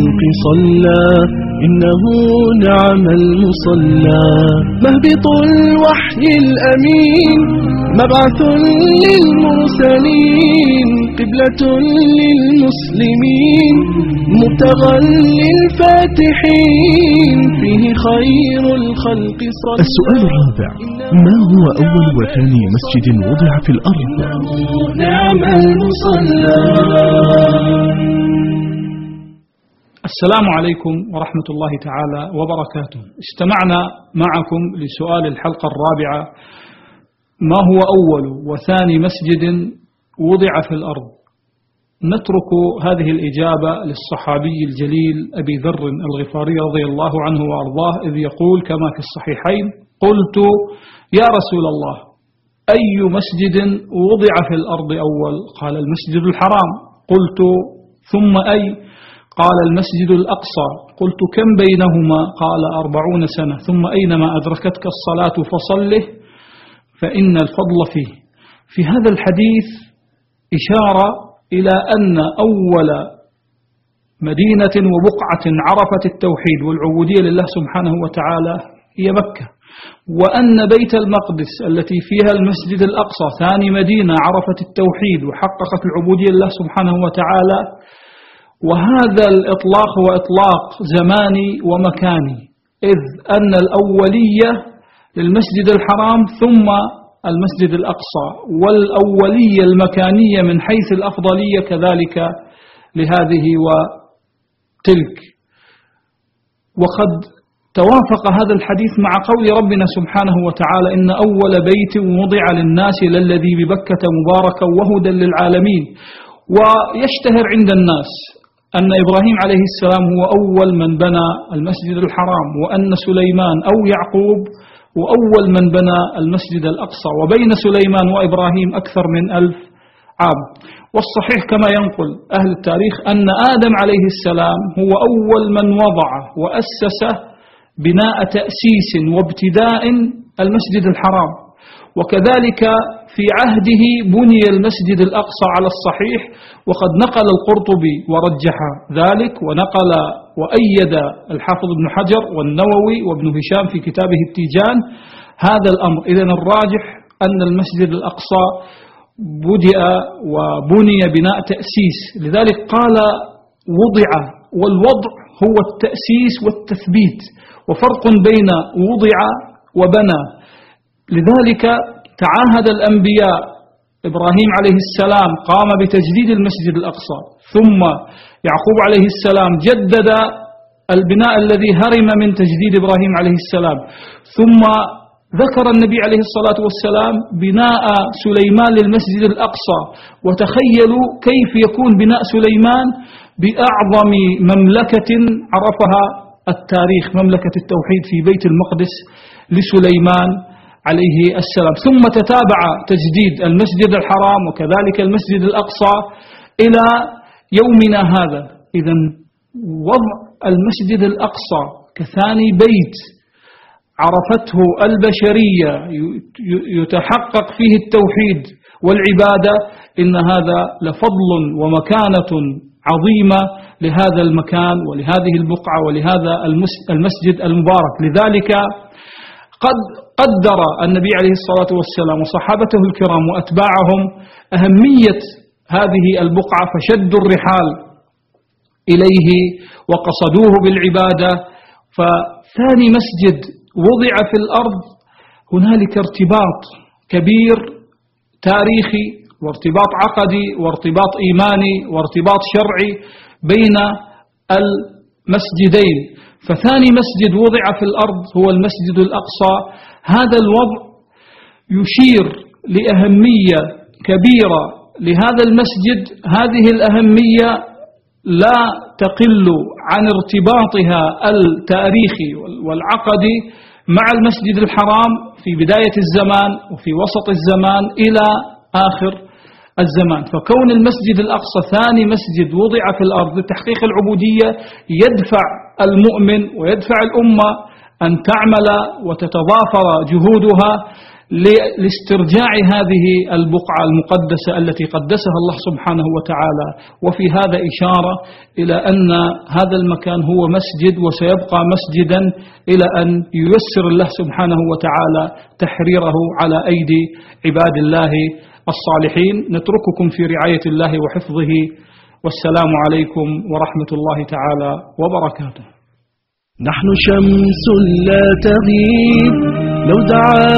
صلى إنه نعم المصلى، مهبط الوحي الأمين، مبعث للمرسلين، قبلة للمسلمين، مبتغى للفاتحين، فيه خير الخلق صلى. السؤال الرابع: ما هو أول وثاني مسجد وضع في الأرض؟ نعم المصلى. السلام عليكم ورحمة الله تعالى وبركاته. استمعنا معكم لسؤال الحلقة الرابعة: ما هو أول وثاني مسجد وضع في الأرض؟ نترك هذه الإجابة للصحابي الجليل أبي ذر الغفاري رضي الله عنه وأرضاه، إذ يقول كما في الصحيحين: قلت يا رسول الله أي مسجد وضع في الأرض أول؟ قال: المسجد الحرام. قلت: ثم أي؟ قال: المسجد الأقصى. قلت: كم بينهما؟ قال: 40 سنة. ثم أينما أدركتك الصلاة فصله فإن الفضل فيه. في هذا الحديث إشارة إلى أن أول مدينة وبقعة عرفت التوحيد والعبودية لله سبحانه وتعالى هي مكة، وأن بيت المقدس التي فيها المسجد الأقصى ثاني مدينة عرفت التوحيد وحققت العبودية لله سبحانه وتعالى. وهذا الإطلاق هو إطلاق زماني ومكاني، إذ أن الأولية للمسجد الحرام ثم المسجد الأقصى، والأولية المكانية من حيث الأفضلية كذلك لهذه وتلك. وقد توافق هذا الحديث مع قول ربنا سبحانه وتعالى: إن أول بيت وضع للناس للذي ببكة مباركا وهدى للعالمين. ويشتهر عند الناس أن إبراهيم عليه السلام هو أول من بنى المسجد الحرام، وأن سليمان أو يعقوب هو أول من بنى المسجد الأقصى، وبين سليمان وإبراهيم أكثر من 1000 عام. والصحيح كما ينقل أهل التاريخ أن آدم عليه السلام هو أول من وضع وأسس بناء تأسيس وابتداء المسجد الحرام، وكذلك في عهده بني المسجد الأقصى على الصحيح. وقد نقل القرطبي ورجح ذلك، ونقل وأيد الحافظ ابن حجر والنووي وابن هشام في كتابه التيجان هذا الأمر. إذن الراجح أن المسجد الأقصى بدأ وبني بناء تأسيس، لذلك قال وضع، والوضع هو التأسيس والتثبيت، وفرق بين وضع وبنى. لذلك تعاهد الأنبياء، إبراهيم عليه السلام قام بتجديد المسجد الأقصى، ثم يعقوب عليه السلام جدد البناء الذي هرم من تجديد إبراهيم عليه السلام، ثم ذكر النبي عليه الصلاة والسلام بناء سليمان للمسجد الأقصى. وتخيلوا كيف يكون بناء سليمان بأعظم مملكة عرفها التاريخ، مملكة التوحيد في بيت المقدس لسليمان عليه السلام. ثم تتابع تجديد المسجد الحرام وكذلك المسجد الأقصى إلى يومنا هذا. إذن وضع المسجد الأقصى كثاني بيت عرفته البشرية يتحقق فيه التوحيد والعبادة، إن هذا لفضل ومكانة عظيمة لهذا المكان ولهذه البقعة ولهذا المسجد المبارك. لذلك قد قدر النبي عليه الصلاة والسلام وصحابته الكرام وأتباعهم أهمية هذه البقعة، فشدوا الرحال إليه وقصدوه بالعبادة. فثاني مسجد وضع في الأرض هنالك ارتباط كبير تاريخي وارتباط عقدي وارتباط إيماني وارتباط شرعي بين المسجدين. فثاني مسجد وضع في الأرض هو المسجد الأقصى. هذا الوضع يشير لأهمية كبيرة لهذا المسجد، هذه الأهمية لا تقل عن ارتباطها التاريخي والعقدي مع المسجد الحرام في بداية الزمان وفي وسط الزمان إلى آخر الزمان. فكون المسجد الأقصى ثاني مسجد وضع في الأرض لتحقيق العبودية يدفع المؤمن ويدفع الأمة أن تعمل وتتضافر جهودها لاسترجاع هذه البقعة المقدسة التي قدسها الله سبحانه وتعالى. وفي هذا إشارة إلى أن هذا المكان هو مسجد وسيبقى مسجدا إلى أن ييسر الله سبحانه وتعالى تحريره على أيدي عباد الله الصالحين. نترككم في رعاية الله وحفظه، والسلام عليكم ورحمة الله تعالى وبركاته. نحن شمس لا تغيب لو دعا